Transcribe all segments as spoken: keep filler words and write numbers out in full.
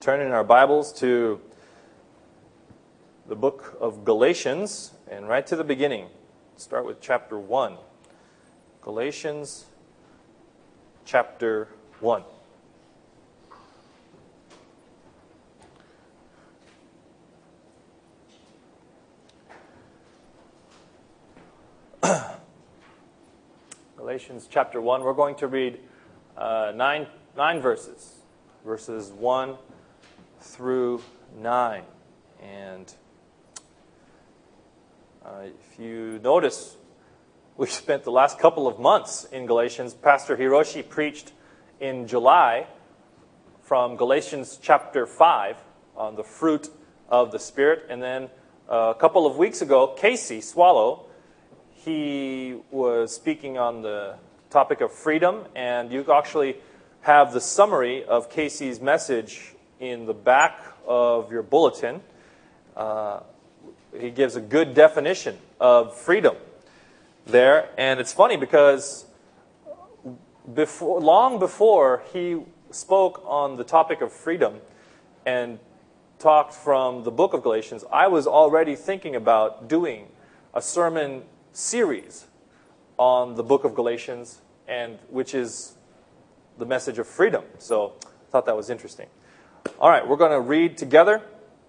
turn in our Bibles to the book of Galatians, and right to the beginning. Start with chapter one. Galatians chapter one. Galatians chapter one. We're going to read uh, nine, nine verses. Verses one through nine. And uh, if you notice, we've spent the last couple of months in Galatians. Pastor Hiroshi preached in July from Galatians chapter five on the fruit of the Spirit. And then uh, a couple of weeks ago, Casey Swallow, he was speaking on the topic of freedom. And you actually have the summary of Casey's message in the back of your bulletin. Uh, he gives a good definition of freedom there. And it's funny because before, long before he spoke on the topic of freedom and talked from the book of Galatians, I was already thinking about doing a sermon series on the book of Galatians, and which is the message of freedom. So I thought that was interesting. All right, we're going to read together.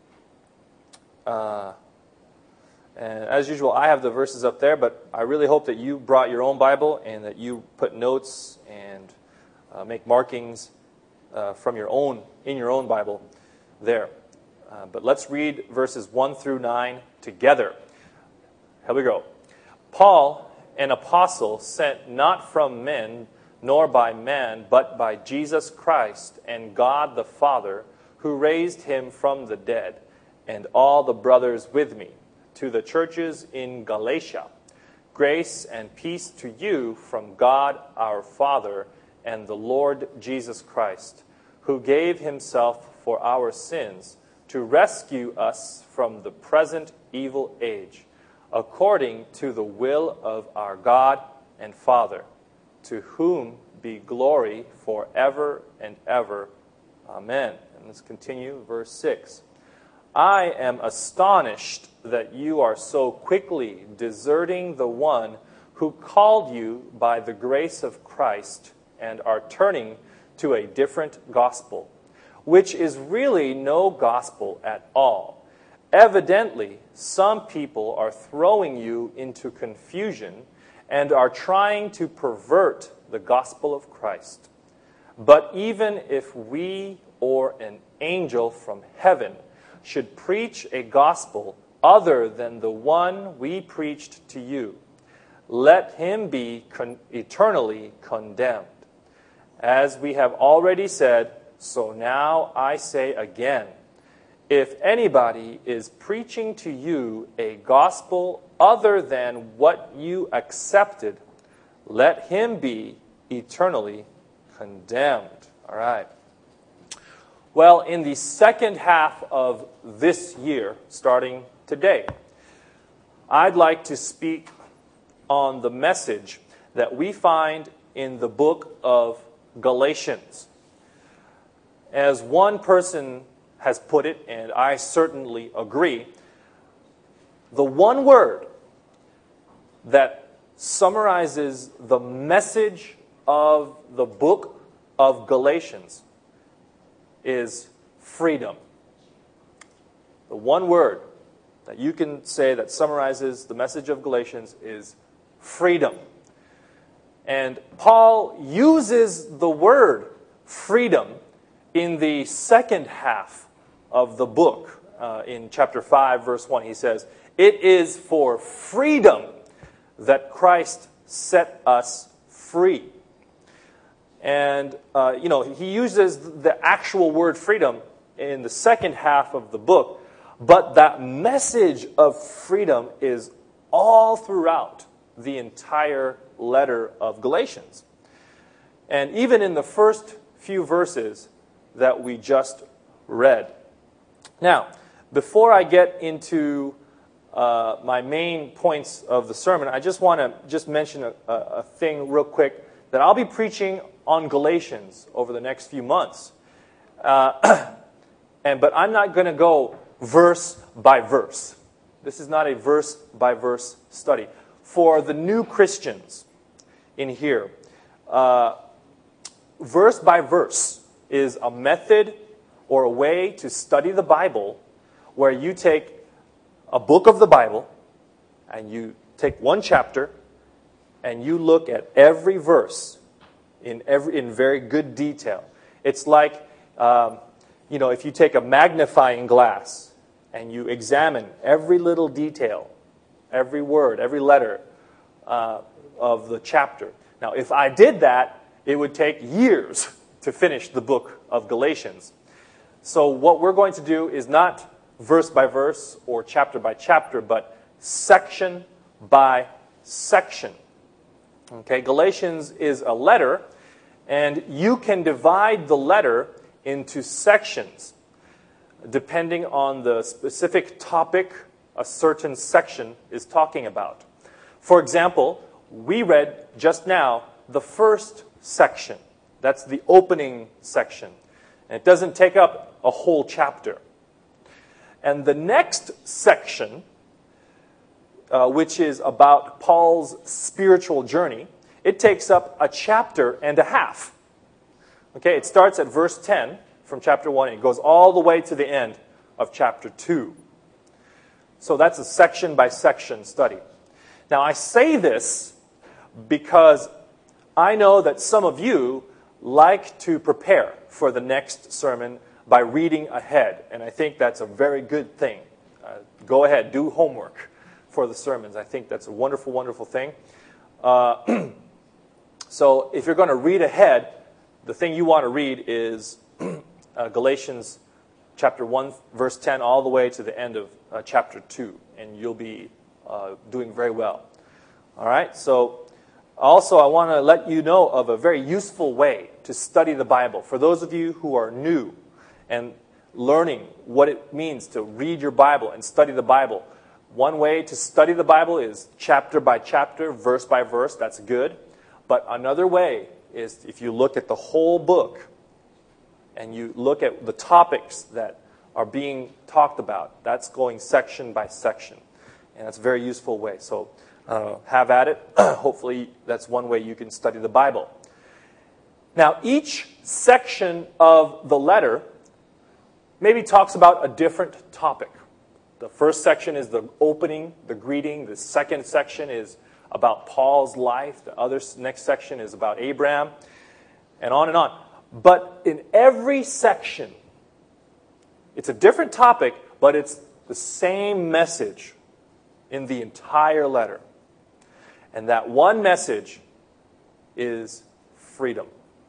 Uh, and as usual, I have the verses up there, but I really hope that you brought your own Bible and that you put notes and uh, make markings uh, from your own, in your own Bible there. Uh, but let's read verses one through nine together. Here we go. Paul, an apostle, sent not from men, nor by man, but by Jesus Christ and God the Father, who raised him from the dead, and all the brothers with me, to the churches in Galatia. Grace and peace to you from God our Father and the Lord Jesus Christ, who gave himself for our sins to rescue us from the present evil age, according to the will of our God and Father, to whom be glory forever and ever. Amen. And let's continue, verse six. I am astonished that you are so quickly deserting the one who called you by the grace of Christ and are turning to a different gospel, which is really no gospel at all. Evidently, some people are throwing you into confusion and are trying to pervert the gospel of Christ. But even if we or an angel from heaven should preach a gospel other than the one we preached to you, let him be con- eternally condemned. As we have already said, so now I say again, if anybody is preaching to you a gospel other than what you accepted, let him be eternally condemned. All right. Well, in the second half of this year, starting today, I'd like to speak on the message that we find in the book of Galatians. As one person has put it, and I certainly agree, the one word that summarizes the message of the book of Galatians is freedom. The one word that you can say that summarizes the message of Galatians is freedom. And Paul uses the word freedom in the second half of the book. Uh, in chapter five, verse one, he says, "It is for freedom that Christ set us free." And, uh, you know, he uses the actual word freedom in the second half of the book, but that message of freedom is all throughout the entire letter of Galatians. And even in the first few verses that we just read. Now, before I get into uh, my main points of the sermon, I just want to just mention a, a thing real quick, that I'll be preaching on Galatians over the next few months. Uh, And but I'm not going to go verse by verse. This is not a verse by verse study. For the new Christians in here, uh, verse by verse is a method or a way to study the Bible where you take a book of the Bible and you take one chapter and you look at every verse in every in very good detail. It's like, um, you know, if you take a magnifying glass and you examine every little detail, every word, every letter uh, of the chapter. Now, if I did that, it would take years to finish the book of Galatians. So what we're going to do is not verse by verse or chapter by chapter, but section by section. Okay, Galatians is a letter, and you can divide the letter into sections depending on the specific topic a certain section is talking about. For example, we read just now the first section. That's the opening section. And it doesn't take up a whole chapter. And the next section, uh, which is about Paul's spiritual journey, it takes up a chapter and a half. Okay, it starts at verse ten from chapter one, and it goes all the way to the end of chapter two. So that's a section by section study. Now, I say this because I know that some of you like to prepare for the next sermon by reading ahead, and I think that's a very good thing. Uh, go ahead, do homework for the sermons. I think that's a wonderful, wonderful thing. Uh, so if you're going to read ahead, the thing you want to read is uh, Galatians chapter one, verse ten, all the way to the end of uh, chapter two, and you'll be uh, doing very well. All right, so also I want to let you know of a very useful way to study the Bible. For those of you who are new and learning what it means to read your Bible and study the Bible, one way to study the Bible is chapter by chapter, verse by verse. That's good. But another way is if you look at the whole book and you look at the topics that are being talked about, that's going section by section. And that's a very useful way. So uh, have at it. Hopefully that's one way you can study the Bible. Now, each section of the letter maybe talks about a different topic. The first section is the opening, the greeting. The second section is about Paul's life. The other next section is about Abraham, and on and on. But in every section, it's a different topic, but it's the same message in the entire letter. And that one message is freedom.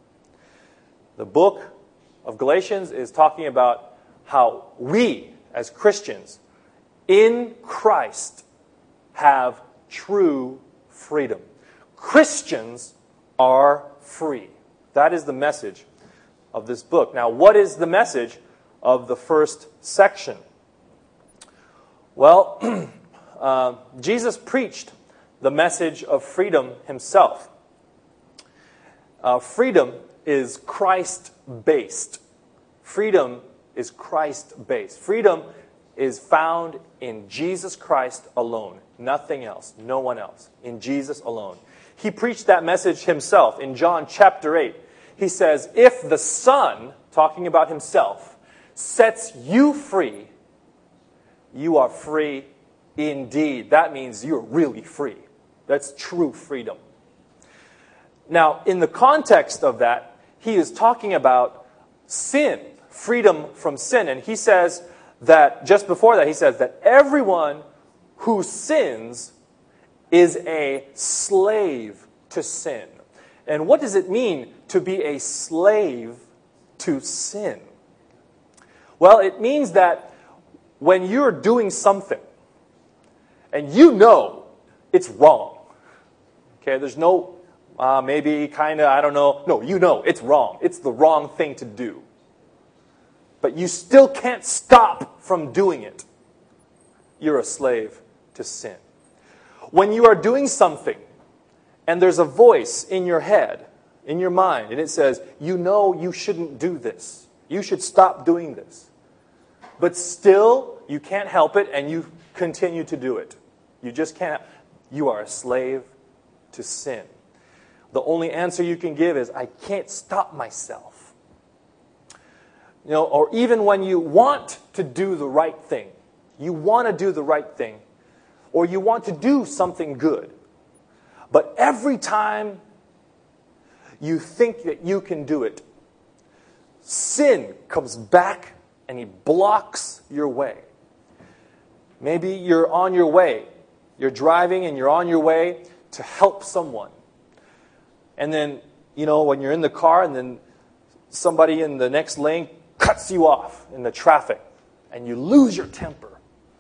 The book of Galatians is talking about how we, as Christians, in Christ, have true freedom. Christians are free. That is the message of this book. Now, what is the message of the first section? Well, uh, Jesus preached the message of freedom himself. Uh, freedom is Christ-based. Freedom is Christ-based. Freedom is found in Jesus Christ alone. Nothing else. No one else. In Jesus alone. He preached that message himself in John chapter eight. He says, if the Son, talking about himself, sets you free, you are free indeed. That means you're really free. That's true freedom. Now, in the context of that, he is talking about sin, freedom from sin. And he says that, just before that, he says that everyone who sins is a slave to sin. And what does it mean to be a slave to sin? Well, it means that when you're doing something and you know it's wrong, okay, there's no uh, maybe, kind of, I don't know. No, you know it's wrong. It's the wrong thing to do. But you still can't stop from doing it. You're a slave to sin. When you are doing something and there's a voice in your head, in your mind, and it says, you know you shouldn't do this. You should stop doing this. but still you can't help it and you continue to do it. You just can't. You are a slave to sin. The only answer you can give is, I can't stop myself. You know, or even when you want to do the right thing, you want to do the right thing, or you want to do something good, but every time you think that you can do it, sin comes back and he blocks your way. Maybe you're on your way. You're driving and you're on your way to help someone. And then, you know, when you're in the car and then somebody in the next lane cuts you off in the traffic and you lose your temper.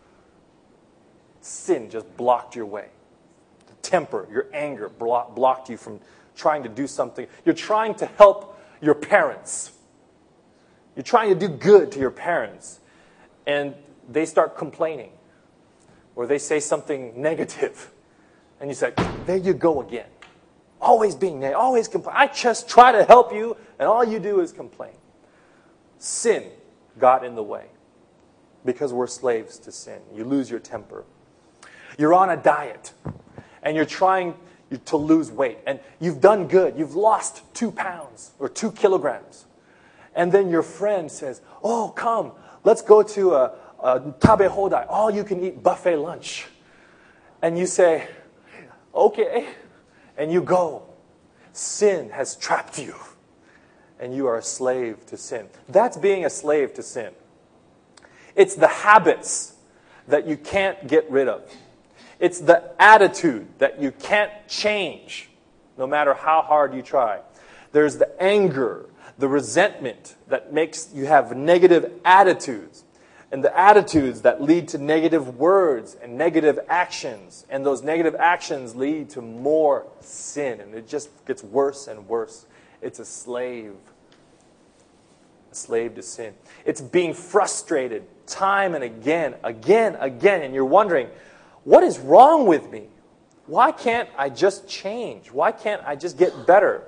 Sin just blocked your way. The temper, your anger block, blocked you from trying to do something. You're trying to help your parents. You're trying to do good to your parents. And they start complaining. Or they say something negative. And you say, there you go again. Always being negative, always complain. I just try to help you, and all you do is complain. Sin got in the way. Because we're slaves to sin. You lose your temper. You're on a diet, and you're trying to lose weight. And you've done good. You've lost two pounds or two kilograms. And then your friend says, oh, come, let's go to a, a tabe hodai, all you can eat buffet lunch. And you say, okay. And you go. Sin has trapped you. And you are a slave to sin. That's being a slave to sin. It's the habits that you can't get rid of. It's the attitude that you can't change, no matter how hard you try. There's the anger, the resentment that makes you have negative attitudes. And the attitudes that lead to negative words and negative actions. And those negative actions lead to more sin. And it just gets worse and worse. It's a slave. A slave to sin. It's being frustrated time and again, again, again. And you're wondering, what is wrong with me? Why can't I just change? Why can't I just get better?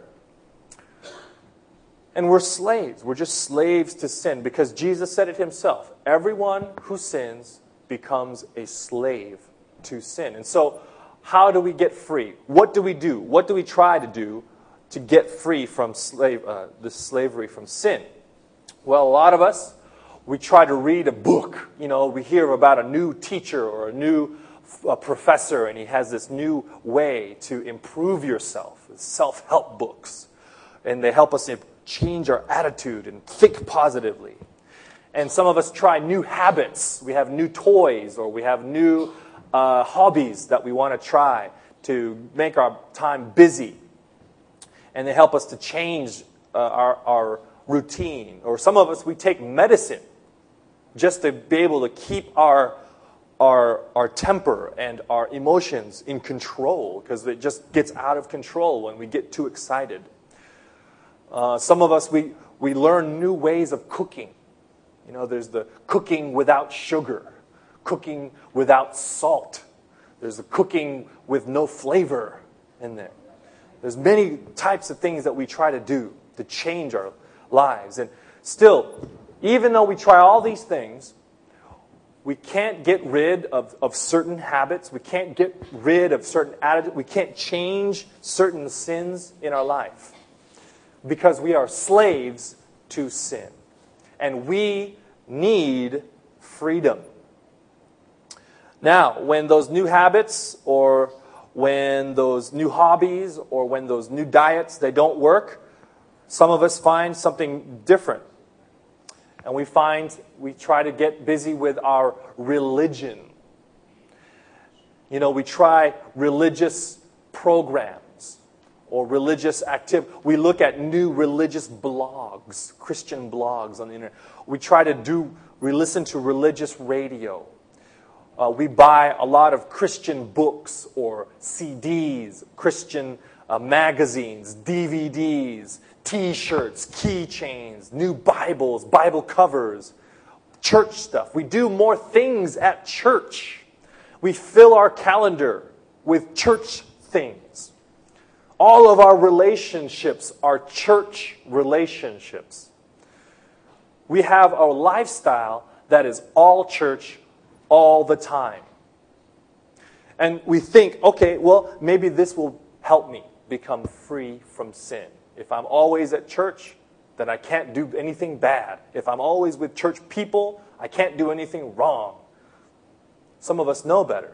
And we're slaves. We're just slaves to sin because Jesus said it himself. Everyone who sins becomes a slave to sin. And so, how do we get free? What do we do? What do we try to do to get free from slave, uh, the slavery from sin? Well, a lot of us, we try to read a book. You know, we hear about a new teacher or a new uh, professor, and he has this new way to improve yourself. Self-help books. And they help us change our attitude and think positively. And some of us try new habits. We have new toys or we have new uh, hobbies that we want to try to make our time busy. And they help us to change uh, our, our routine. Or some of us, we take medicine just to be able to keep our, our, our temper and our emotions in control because it just gets out of control when we get too excited. Uh, some of us, we, we learn new ways of cooking. You know, there's the cooking without sugar, cooking without salt. There's the cooking with no flavor in there. There's many types of things that we try to do to change our lives. And still, even though we try all these things, we can't get rid of, of certain habits. We can't get rid of certain attitudes. We can't change certain sins in our life. Because we are slaves to sin. And we need freedom. Now, when those new habits or when those new hobbies or when those new diets, they don't work, some of us find something different. And we find, we try to get busy with our religion. You know, we try religious programs. Or religious activity. We look at new religious blogs, Christian blogs on the internet. We try to do, we listen to religious radio. Uh, we buy a lot of Christian books or C Ds, Christian uh, magazines, D V Ds, T-shirts, keychains, new Bibles, Bible covers, church stuff. We do more things at church. We fill our calendar with church things. All of our relationships are church relationships. We have a lifestyle that is all church all the time. And we think, okay, well, maybe this will help me become free from sin. If I'm always at church, then I can't do anything bad. If I'm always with church people, I can't do anything wrong. Some of us know better.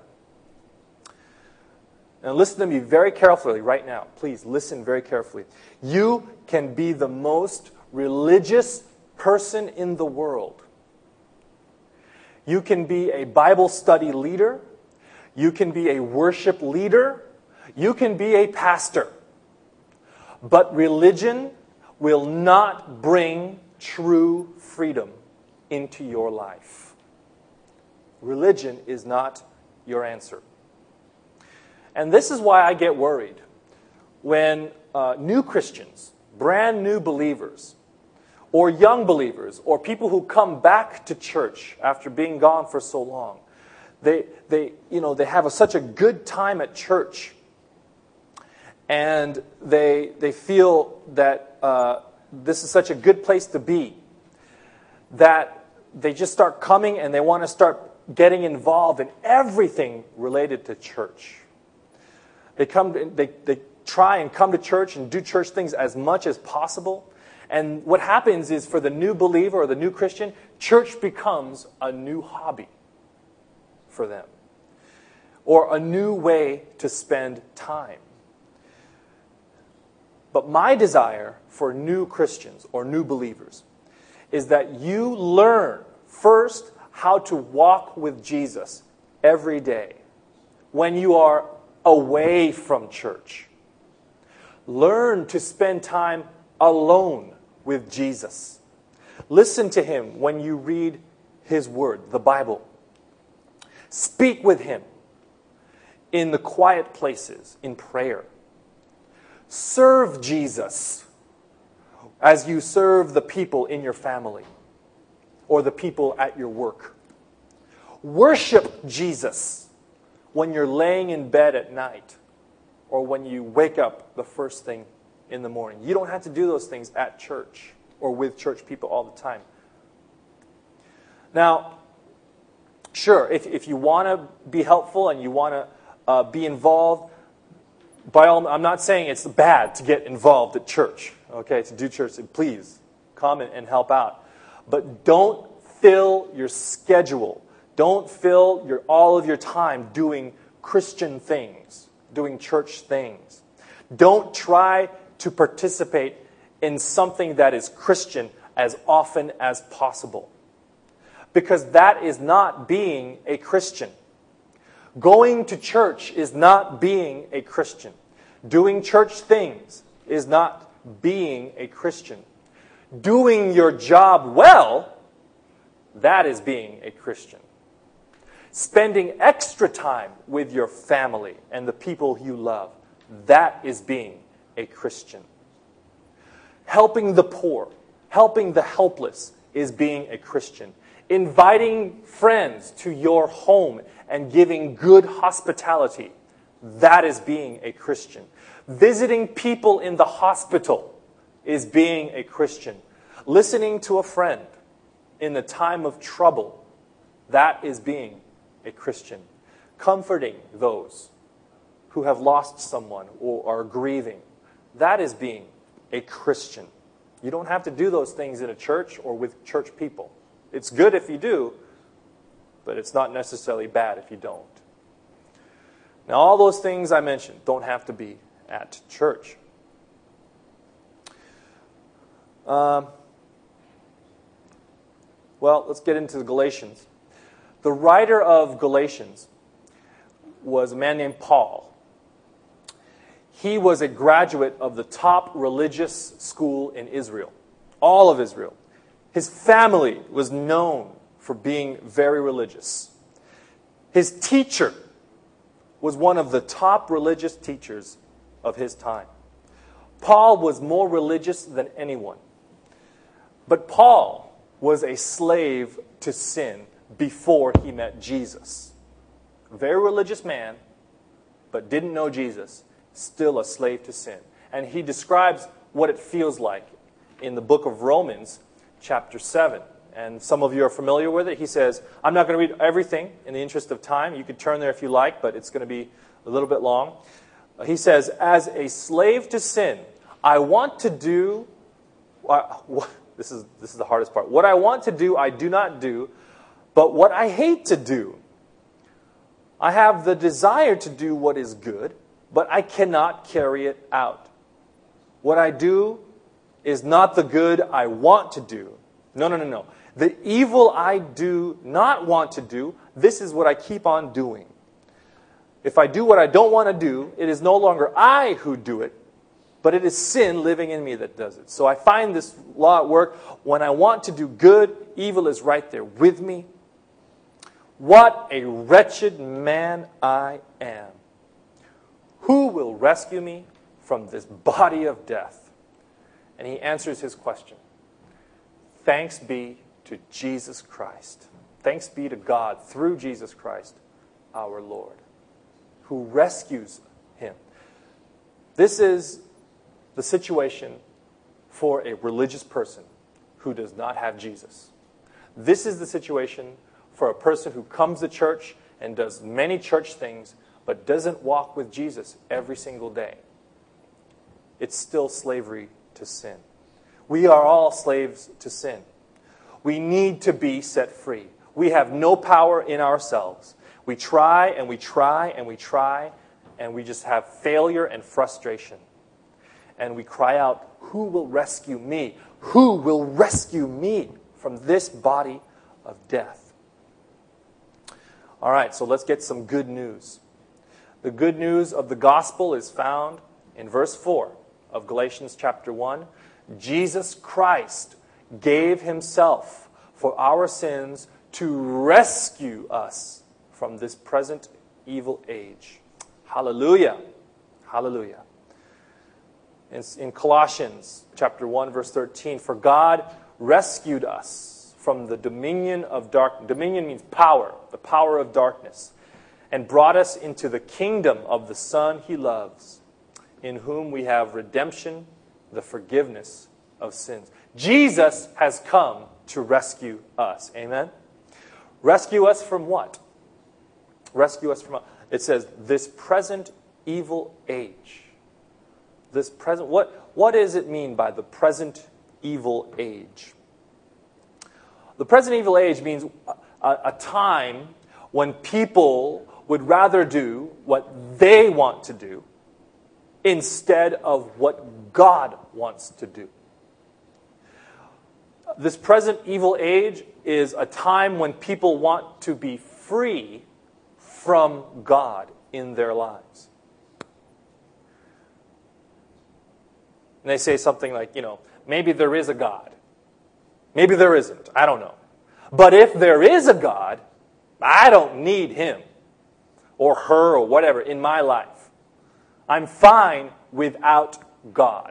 And listen to me very carefully right now. Please listen very carefully. You can be the most religious person in the world. You can be a Bible study leader. You can be a worship leader. You can be a pastor. But religion will not bring true freedom into your life. Religion is not your answer. And this is why I get worried when uh, new Christians, brand new believers, or young believers, or people who come back to church after being gone for so long, they, they, you know, they have a, such a good time at church, and they, they feel that uh, this is such a good place to be, that they just start coming and they want to start getting involved in everything related to church. They come, they, they try and come to church and do church things as much as possible. And what happens is for the new believer or the new Christian, church becomes a new hobby for them. Or a new way to spend time. But my desire for new Christians or new believers is that you learn first how to walk with Jesus every day when you are away from church. Learn to spend time alone with Jesus. Listen to Him when you read His Word, the Bible. Speak with Him in the quiet places, in prayer. Serve Jesus as you serve the people in your family or the people at your work. Worship Jesus when you're laying in bed at night or when you wake up the first thing in the morning. You don't have to do those things at church or with church people all the time. Now, sure, if, if you want to be helpful and you want to uh, be involved, by all, I'm not saying it's bad to get involved at church, okay, to do church. Please come and, and help out. But don't fill your schedule. Don't fill your, all of your time doing Christian things, doing church things. Don't try to participate in something that is Christian as often as possible. Because that is not being a Christian. Going to church is not being a Christian. Doing church things is not being a Christian. Doing your job well, that is being a Christian. Spending extra time with your family and the people you love, that is being a Christian. Helping the poor, helping the helpless is being a Christian. Inviting friends to your home and giving good hospitality, that is being a Christian. Visiting people in the hospital is being a Christian. Listening to a friend in the time of trouble, that is being a Christian. Comforting those who have lost someone or are grieving, that is being a Christian. You don't have to do those things in a church or with church people. It's good if you do, but it's not necessarily bad if you don't. Now, all those things I mentioned don't have to be at church. Um, well, let's get into the Galatians. The writer of Galatians was a man named Paul. He was a graduate of the top religious school in Israel, all of Israel. His family was known for being very religious. His teacher was one of the top religious teachers of his time. Paul was more religious than anyone. But Paul was a slave to sin before he met Jesus. A very religious man, but didn't know Jesus, still a slave to sin. And he describes what it feels like in the book of Romans, chapter seven. And some of you are familiar with it. He says, I'm not going to read everything in the interest of time. You could turn there if you like, but it's going to be a little bit long. He says, as a slave to sin, I want to do, uh, what, this is, this is the hardest part. What I want to do, I do not do, but what I hate to do, I have the desire to do what is good, but I cannot carry it out. What I do is not the good I want to do. No, no, no, no. The evil I do not want to do, this is what I keep on doing. If I do what I don't want to do, it is no longer I who do it, but it is sin living in me that does it. So I find this law at work. When I want to do good, evil is right there with me. What a wretched man I am. Who will rescue me from this body of death? And he answers his question. Thanks be to Jesus Christ. Thanks be to God through Jesus Christ, our Lord, who rescues him. This is the situation for a religious person who does not have Jesus. This is the situation for a person who comes to church and does many church things, but doesn't walk with Jesus every single day. It's still slavery to sin. We are all slaves to sin. We need to be set free. We have no power in ourselves. We try and we try and we try, and we just have failure and frustration. And we cry out, who will rescue me? Who will rescue me from this body of death? All right, so let's get some good news. The good news of the gospel is found in verse four of Galatians chapter one. Jesus Christ gave himself for our sins to rescue us from this present evil age. Hallelujah. Hallelujah. In, in Colossians chapter one, verse thirteen, for God rescued us from the dominion of dark. Dominion means power, the power of darkness, and brought us into the kingdom of the Son he loves, in whom we have redemption, the forgiveness of sins. Jesus has come to rescue us. Amen? Rescue us from what? Rescue us from, it says, this present evil age. This present, what, what does it mean by the present evil age? The present evil age means a, a time when people would rather do what they want to do instead of what God wants to do. This present evil age is a time when people want to be free from God in their lives. And they say something like, you know, maybe there is a God. Maybe there isn't. I don't know. But if there is a God, I don't need him or her or whatever in my life. I'm fine without God.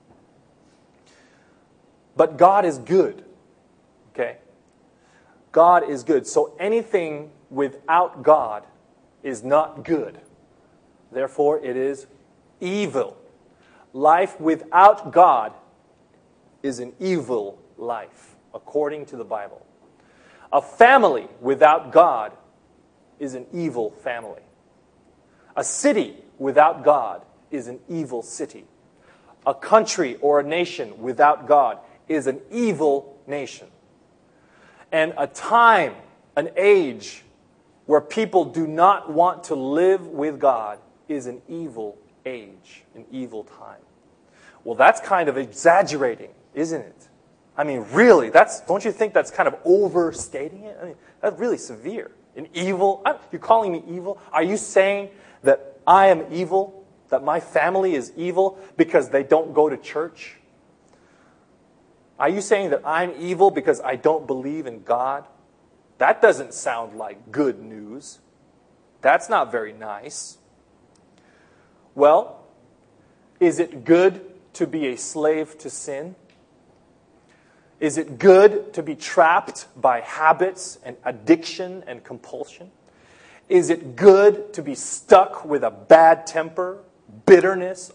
But God is good. Okay? God is good. So anything without God is not good. Therefore, it is evil. Life without God is an evil life, according to the Bible. A family without God is an evil family. A city without God is an evil city. A country or a nation without God is an evil nation. And a time, an age, where people do not want to live with God is an evil age, an evil time. Well, that's kind of exaggerating, isn't it? I mean, really, that's, don't you think that's kind of overstating it? I mean, that's really severe. An evil, you're calling me evil? Are you saying that I am evil, that my family is evil because they don't go to church? Are you saying that I'm evil because I don't believe in God? That doesn't sound like good news. That's not very nice. Well, is it good to be a slave to sin? Is it good to be trapped by habits and addiction and compulsion? Is it good to be stuck with a bad temper, bitterness,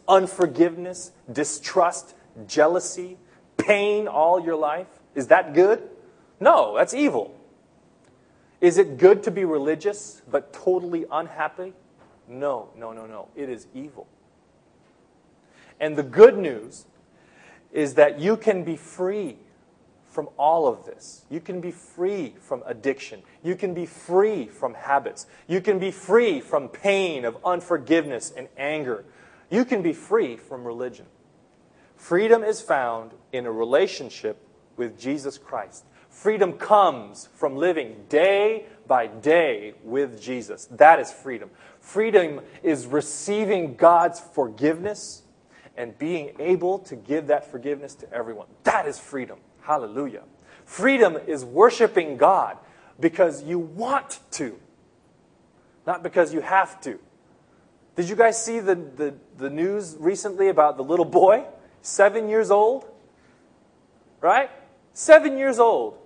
unforgiveness, distrust, jealousy, pain all your life? Is that good? No, that's evil. Is it good to be religious but totally unhappy? No, no, no, no. It is evil. And the good news is that you can be free from all of this. You can be free from addiction. You can be free from habits. You can be free from pain of unforgiveness and anger. You can be free from religion. Freedom is found in a relationship with Jesus Christ. Freedom comes from living day by day with Jesus. That is freedom. Freedom is receiving God's forgiveness and being able to give that forgiveness to everyone. That is freedom. Hallelujah. Freedom is worshiping God because you want to, not because you have to. Did you guys see the, the, the news recently about the little boy? Seven years old? Right? Seven years old.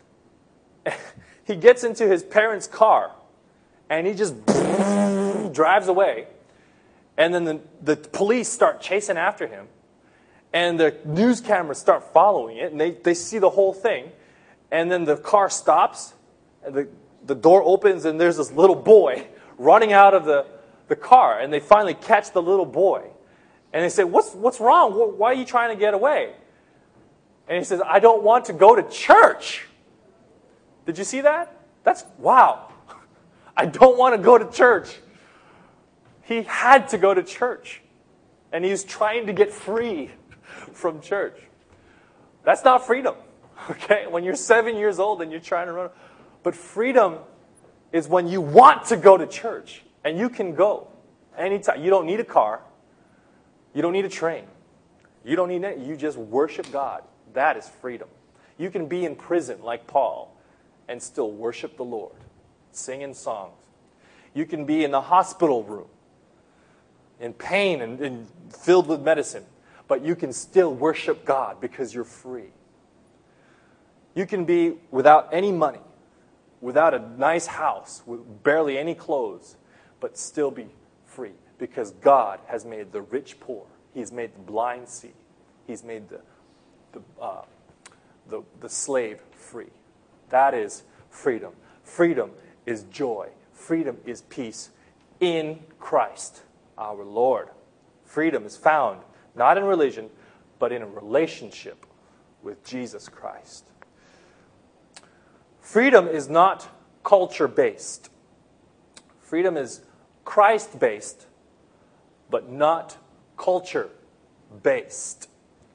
He gets into his parents' car and he just drives away. And then the, the police start chasing after him. And the news cameras start following it. And they, they see the whole thing. And then the car stops. And the, the door opens and there's this little boy running out of the, the car. And they finally catch the little boy. And they say, what's, what's wrong? Why are you trying to get away? And he says, I don't want to go to church. Did you see that? That's, wow. I don't want to go to church. He had to go to church. And he was trying to get free from church. That's not freedom. Okay? When you're seven years old and you're trying to run. But freedom is when you want to go to church. And you can go anytime. You don't need a car. You don't need a train. You don't need it. You just worship God. That is freedom. You can be in prison like Paul and still worship the Lord. Singing songs. You can be in the hospital room in pain and, and filled with medicine. But you can still worship God because you're free. You can be without any money, without a nice house, with barely any clothes, but still be free because God has made the rich poor. He's made the blind see. He's made the, the, uh, the, the slave free. That is freedom. Freedom is joy. Freedom is peace in Christ our Lord. Freedom is found not in religion, but in a relationship with Jesus Christ. Freedom is not culture-based. Freedom is Christ-based, but not culture-based.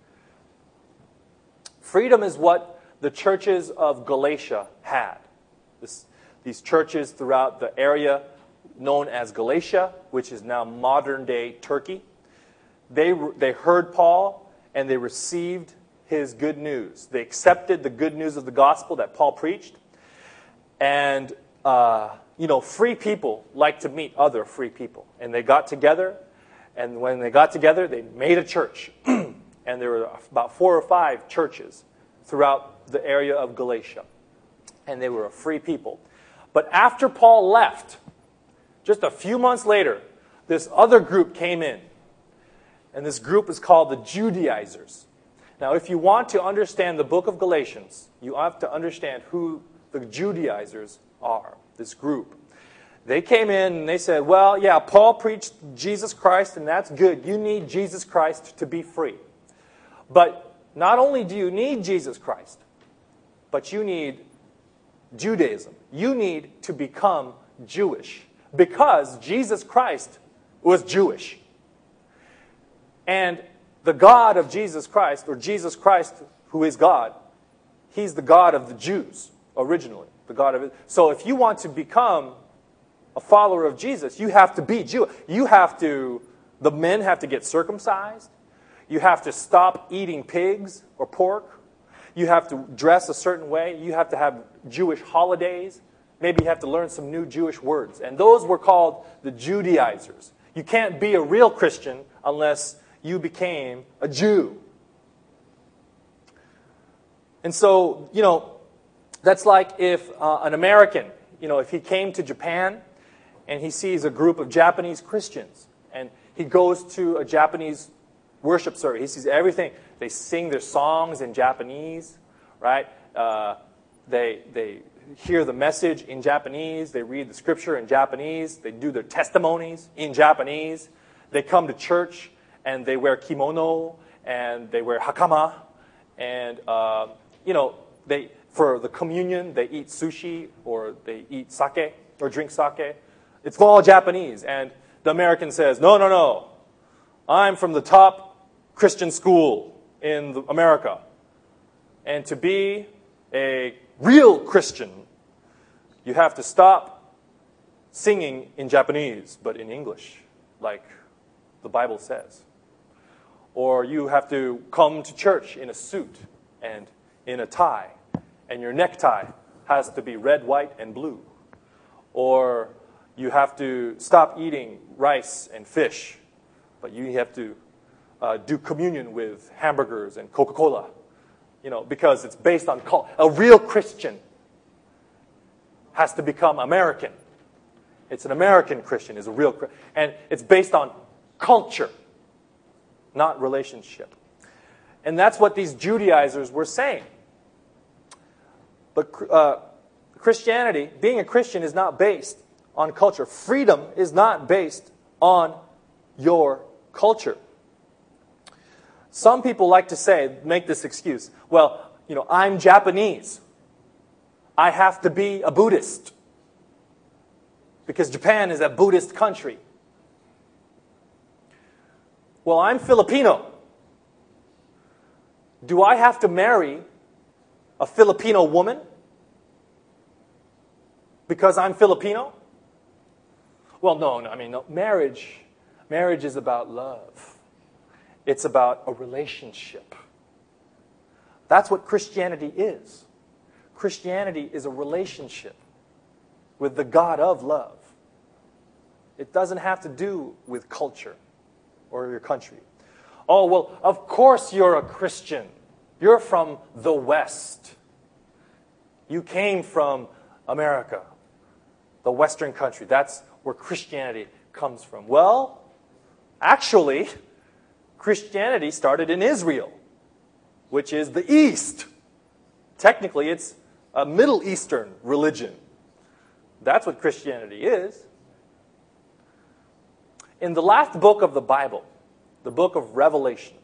Freedom is what the churches of Galatia had. This, these churches throughout the area known as Galatia, which is now modern-day Turkey. They, they heard Paul and they received his good news. They accepted the good news of the gospel that Paul preached. And, uh, you know, free people like to meet other free people. And they got together. And when they got together, they made a church. And there were about four or five churches throughout the area of Galatia. And they were a free people. But after Paul left, just a few months later, this other group came in. And this group is called the Judaizers. Now, if you want to understand the book of Galatians, you have to understand who the Judaizers are, this group. They came in and they said, well, yeah, Paul preached Jesus Christ, and that's good. You need Jesus Christ to be free. But not only do you need Jesus Christ, but you need Judaism. You need to become Jewish because Jesus Christ was Jewish. And the God of Jesus Christ, or Jesus Christ, who is God, he's the God of the Jews originally. The God of it. So if you want to become a follower of Jesus, you have to be Jew. You have to, the men have to get circumcised. You have to stop eating pigs or pork. You have to dress a certain way. You have to have Jewish holidays. Maybe you have to learn some new Jewish words. And those were called the Judaizers. You can't be a real Christian unless you became a Jew. And so, you know, that's like if uh, an American, you know, if he came to Japan and he sees a group of Japanese Christians and he goes to a Japanese worship service. He sees everything. They sing their songs in Japanese, right? Uh, They, they hear the message in Japanese. They read the scripture in Japanese. They do their testimonies in Japanese. They come to church and they wear kimono and they wear hakama. And, uh, you know, they for the communion, they eat sushi or they eat sake or drink sake. It's all Japanese. And the American says, no, no, no. I'm from the top Christian school in the, America. And to be a real Christian, you have to stop singing in Japanese, but in English, like the Bible says. Or you have to come to church in a suit and in a tie, and your necktie has to be red, white, and blue. Or you have to stop eating rice and fish, but you have to uh, do communion with hamburgers and Coca-Cola, you know, because it's based on cult. A real Christian has to become American. It's an American Christian is a real Christian, and it's based on culture, not relationship. And that's what these Judaizers were saying. But uh, Christianity, being a Christian, is not based on culture. Freedom is not based on your culture. Some people like to say, make this excuse, well, you know, I'm Japanese. I have to be a Buddhist because Japan is a Buddhist country. Well, I'm Filipino. Do I have to marry a Filipino woman because I'm Filipino? Well, no, no. I mean, no. Marriage, marriage is about love. It's about a relationship. That's what Christianity is. Christianity is a relationship with the God of love. It doesn't have to do with culture or your country. Oh, well, of course you're a Christian. You're from the West. You came from America, the Western country. That's where Christianity comes from. Well, actually, Christianity started in Israel, which is the East. Technically, it's a Middle Eastern religion. That's what Christianity is. In the last book of the Bible, the book of Revelation,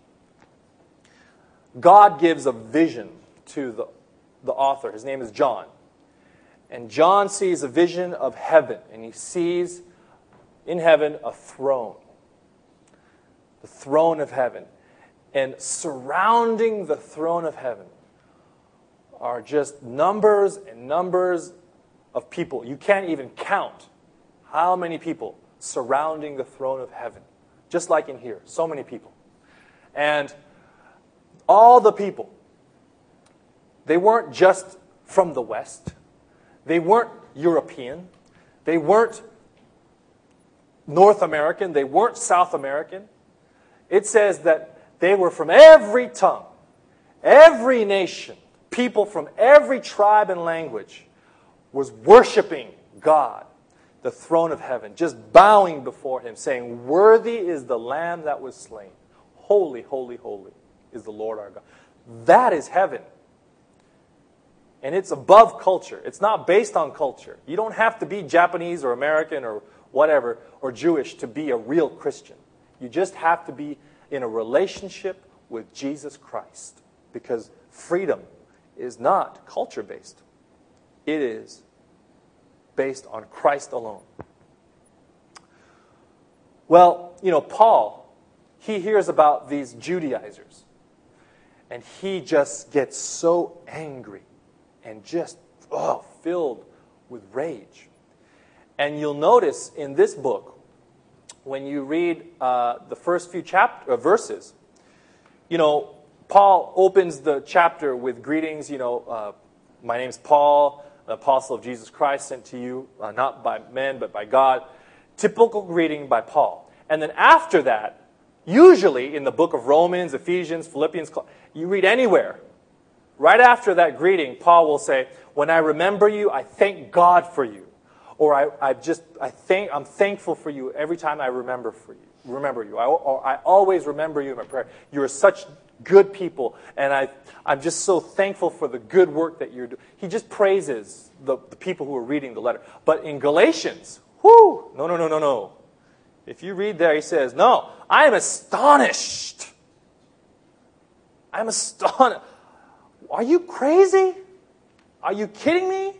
God gives a vision to the, the author. His name is John. And John sees a vision of heaven, and he sees in heaven a throne. The throne of heaven. And surrounding the throne of heaven are just numbers and numbers of people. You can't even count how many people surrounding the throne of heaven. Just like in here, so many people. And all the people, they weren't just from the West. They weren't European. They weren't North American. They weren't South American. It says that they were from every tongue, every nation, people from every tribe and language was worshiping God, the throne of heaven, just bowing before Him, saying, "Worthy is the Lamb that was slain. Holy, holy, holy is the Lord our God." That is heaven. And it's above culture. It's not based on culture. You don't have to be Japanese or American or whatever, or Jewish to be a real Christian. You just have to be in a relationship with Jesus Christ. Because freedom is not culture-based. It is based on Christ alone. Well, you know, Paul, he hears about these Judaizers. And he just gets so angry and just oh, filled with rage. And you'll notice in this book, when you read uh, the first few chapter, uh, verses, you know, Paul opens the chapter with greetings, you know, uh, my name's Paul, the apostle of Jesus Christ, sent to you, uh, not by men, but by God. Typical greeting by Paul. And then after that, usually in the book of Romans, Ephesians, Philippians, you read anywhere, right after that greeting, Paul will say, "When I remember you, I thank God for you." Or I, I just, I thank, I'm thankful for you every time I remember for you. Remember you. I, or I always remember you in my prayer. You are such good people. And I, I'm just so thankful for the good work that you're doing. He just praises the, the people who are reading the letter. But in Galatians, whoo, no, no, no, no, no. If you read there, he says, no, I am astonished. I'm astonished. Are you crazy? Are you kidding me?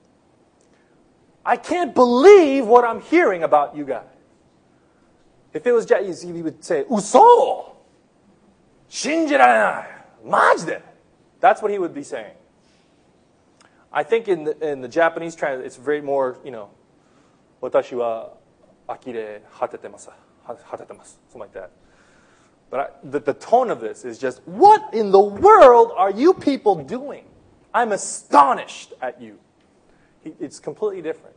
I can't believe what I'm hearing about you guys. If it was Japanese, he would say, Uso! Shinjirarenai! Majide! That's what he would be saying. I think in the, in the Japanese translation, it's very more, you know, Watashi wa akire hatetemasu. Hatetemasu. Something like that. But I, the, the tone of this is just, what in the world are you people doing? I'm astonished at you. He, it's completely different.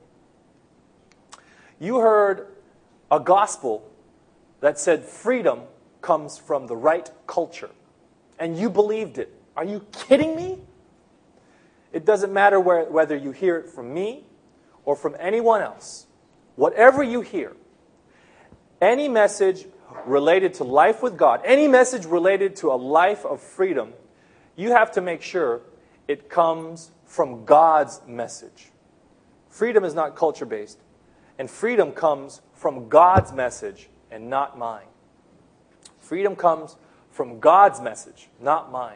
You heard a gospel that said freedom comes from the right culture. And you believed it. Are you kidding me? It doesn't matter where, whether you hear it from me or from anyone else. Whatever you hear, any message related to life with God, any message related to a life of freedom, you have to make sure it comes from God's message. Freedom is not culture-based. And freedom comes from God's message and not mine. Freedom comes from God's message, not mine.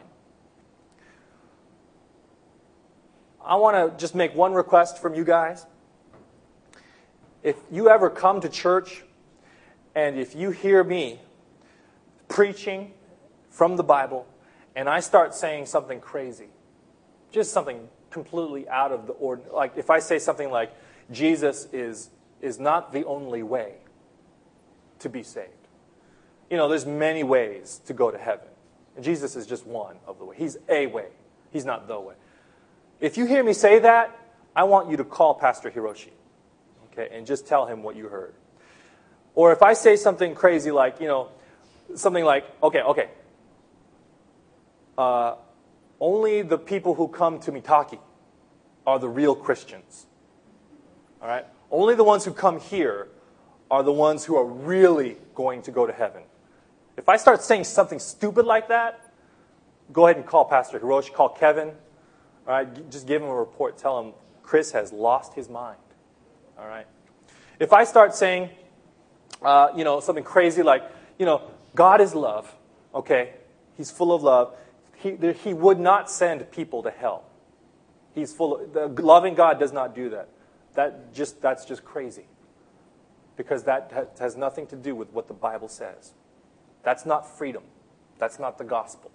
I want to just make one request from you guys. If you ever come to church and if you hear me preaching from the Bible and I start saying something crazy, just something completely out of the ordinary, like if I say something like, Jesus is is not the only way to be saved. You know, there's many ways to go to heaven. And Jesus is just one of the ways. He's a way. He's not the way. If you hear me say that, I want you to call Pastor Hiroshi, okay, and just tell him what you heard. Or if I say something crazy like, you know, something like, okay, okay, uh, only the people who come to Mitaki are the real Christians. All right? Only the ones who come here are the ones who are really going to go to heaven. If I start saying something stupid like that, go ahead and call Pastor Hiroshi, call Kevin. All right? Just give him a report. Tell him Chris has lost his mind. All right? If I start saying, uh, you know, something crazy like, you know, God is love, okay? He's full of love. He, he would not send people to hell. He's full of, the loving God does not do that. That just that's just crazy. Because that ha- has nothing to do with what the Bible says. That's not freedom. That's not the gospel.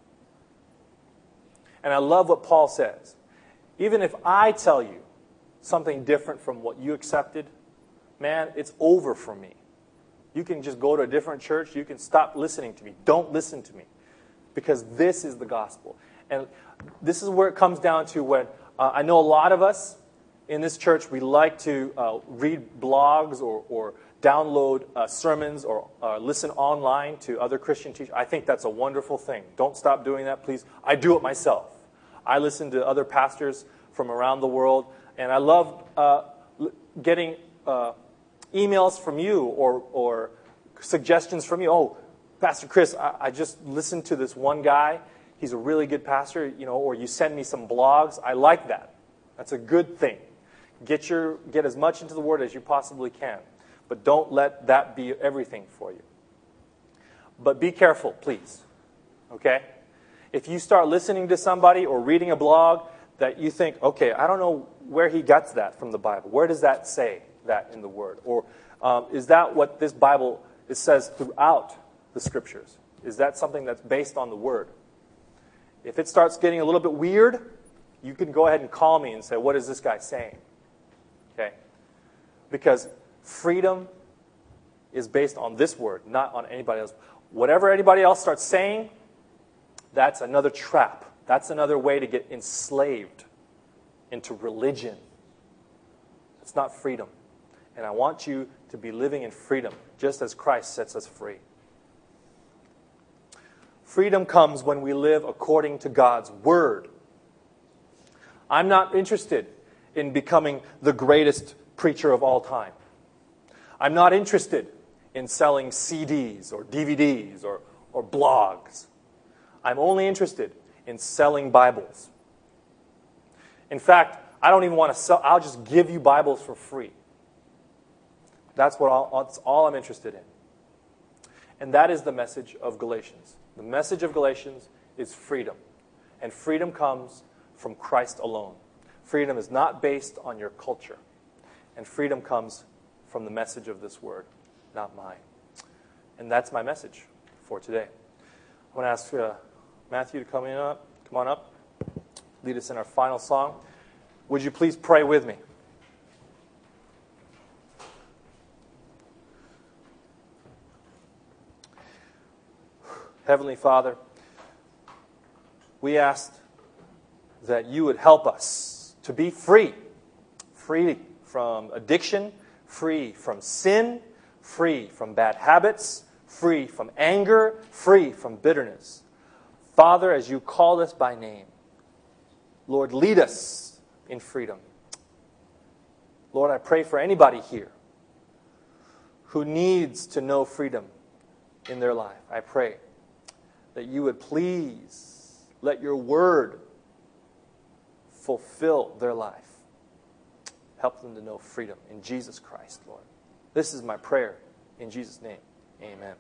And I love what Paul says. Even if I tell you something different from what you accepted, man, it's over for me. You can just go to a different church. You can stop listening to me. Don't listen to me. Because this is the gospel. And this is where it comes down to when uh, I know a lot of us in this church, we like to uh, read blogs or, or download uh, sermons or uh, listen online to other Christian teachers. I think that's a wonderful thing. Don't stop doing that, please. I do it myself. I listen to other pastors from around the world, and I love uh, getting uh, emails from you or, or suggestions from you. Oh, Pastor Chris, I, I just listened to this one guy. He's a really good pastor, you know, or you send me some blogs. I like that. That's a good thing. Get your get as much into the Word as you possibly can. But don't let that be everything for you. But be careful, please. Okay? If you start listening to somebody or reading a blog that you think, okay, I don't know where he gets that from the Bible. Where does that say that in the Word? Or um, is that what this Bible it says throughout the Scriptures? Is that something that's based on the Word? If it starts getting a little bit weird, you can go ahead and call me and say, what is this guy saying? Okay? Because freedom is based on this word, not on anybody else. Whatever anybody else starts saying, that's another trap. That's another way to get enslaved into religion. It's not freedom. And I want you to be living in freedom, just as Christ sets us free. Freedom comes when we live according to God's word. I'm not interested in becoming the greatest preacher of all time. I'm not interested in selling C Ds or D V Ds or, or blogs. I'm only interested in selling Bibles. In fact, I don't even want to sell. I'll just give you Bibles for free. That's what all, that's all I'm interested in. And that is the message of Galatians. The message of Galatians is freedom. And freedom comes from Christ alone. Freedom is not based on your culture. And freedom comes from the message of this word, not mine. And that's my message for today. I want to ask uh, Matthew to come in up, come on up, lead us in our final song. Would you please pray with me? Heavenly Father, we ask that you would help us to be free, free from addiction, free from sin, free from bad habits, free from anger, free from bitterness. Father, as you called us by name, Lord, lead us in freedom. Lord, I pray for anybody here who needs to know freedom in their life. I pray that you would please let your word fulfill their life. Help them to know freedom in Jesus Christ, Lord. This is my prayer in Jesus' name. Amen.